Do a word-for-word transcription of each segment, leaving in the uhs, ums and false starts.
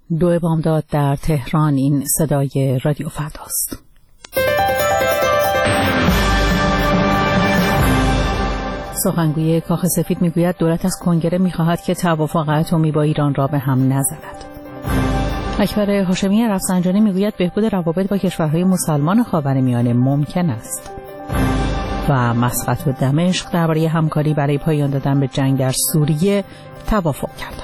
دو بامداد در تهران. این صدای رادیو فرداست. سخنگوی کاخ سفید میگوید دولت از کنگره میخواهد که توافق اتمی با ایران را به هم نزند. اکبر هاشمی رفسنجانی میگوید بهبود روابط با کشورهای مسلمان خاورمیانه ممکن است. و مسقط و دمشق درباره همکاری برای پایان دادن به جنگ در سوریه توافق کردند.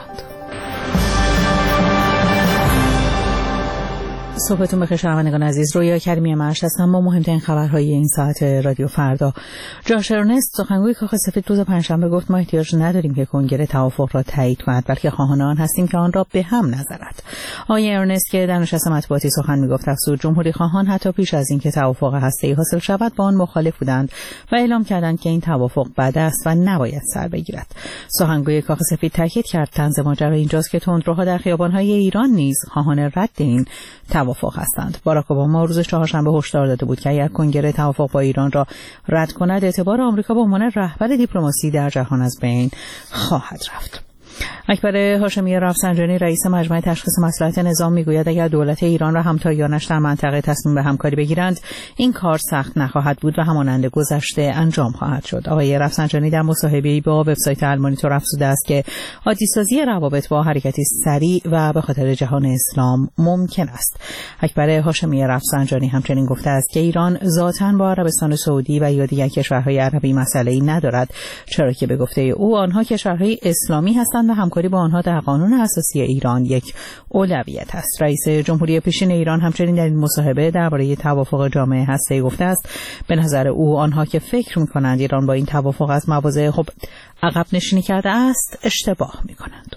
صبحتون بخیر شنوندگان عزیز. رویا کریمی معاش هستم با مهمترین خبرهای این ساعت رادیو فردا. جاش ارنست سخنگوی کاخ سفید روز پنجشنبه گفت ما احتیاج نداریم که کنگره توافق را تایید کند، بلکه خواهان آن هستیم که آن را به هم نزند. آقای ارنست که در نشست مطبوعاتی سخن میگفت افزود جمهوری خواهان حتی پیش از اینکه توافق هسته‌ای حاصل شود با آن مخالف بودند و اعلام کردند که این توافق بد است و نباید سر بگیرد. سخنگوی کاخ سفید تاکید کرد طنز ماجرا اینجاست که تندروها در خیابان‌های ایران نیز خواهان رد این توافق هستند. باراک اوباما روز چهارشنبه هشدار داده بود که اگر کنگره توافق با ایران را رد کند اعتبار آمریکا به عنوان رهبر دیپلماسی در جهان از بین خواهد رفت. اکبر هاشمی رفسنجانی رئیس مجمع تشخیص مصلحت نظام میگوید اگر دولت ایران و همتایانش در منطقه تصمیم به همکاری بگیرند این کار سخت نخواهد بود و همانند گذشته انجام خواهد شد. آقای رفسنجانی در مصاحبه‌ای با وبسایت المانیتور افزوده است که عادی‌سازی روابط با حرکتی سریع و به خاطر جهان اسلام ممکن است. اکبر هاشمی رفسنجانی همچنین گفته است که ایران ذاتاً با عربستان سعودی و یا دیگر کشورهای عربی مسئله‌ای ندارد، چرا که به گفته او آنها کشورهای اسلامی هستند و همکاری با آنها در قانون اساسی ایران یک اولویت است. رئیس جمهوری پیشین ایران همچنین در این مصاحبه درباره توافق جامعه هسته‌ای گفته است به نظر او آنها که فکر می‌کنند ایران با این توافق از مواضع خب عقب نشینی کرده است اشتباه می‌کنند.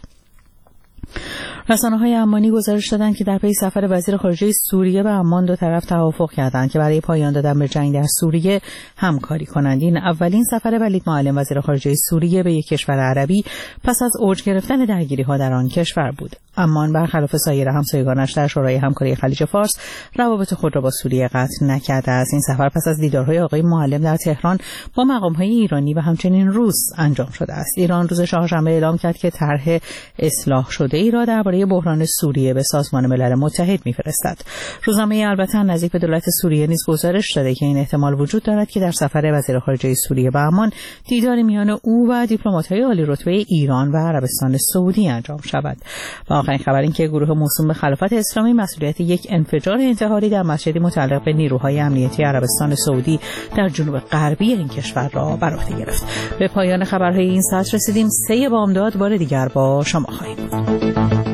رسانه‌های عمانی گزارش دادند که در پی سفر وزیر خارجه سوریه به عمان دو طرف توافق کردند که برای پایان دادن به جنگ در سوریه همکاری کنند. این اولین سفر ولید معلم وزیر خارجه سوریه به یک کشور عربی پس از اوج گرفتن درگیری‌ها در آن کشور بود. عمان برخلاف سایر همسایگانش در شورای همکاری خلیج فارس روابط خود را با سوریه قطع نکرده است. این سفر پس از دیدارهای آقای معلم در تهران با مقام‌های ایرانی و همچنین روس انجام شده است. ایران روز چهارشنبه اعلام کرد که طرح اصلاح شده ای را درباره بحران سوریه به سازمان ملل متحد می‌فرستد. روزنامه البته نزدیک به دولت سوریه نیز گزارش داده که این احتمال وجود دارد که در سفر وزیر خارجه سوریه به عمان دیدار میان او و دیپلمات‌های عالی رتبه ایران و عربستان سعودی انجام شود. و آخرین خبر این که گروه موسوم به خلافت اسلامی مسئولیت یک انفجار انتحاری در مسجدی متعلق به نیروهای امنیتی عربستان سعودی در جنوب غربی این کشور را بر عهده گرفت. به پایان خبرهای این ساعت رسیدیم. سه بامداد بار دیگر با شما خواهیم بود.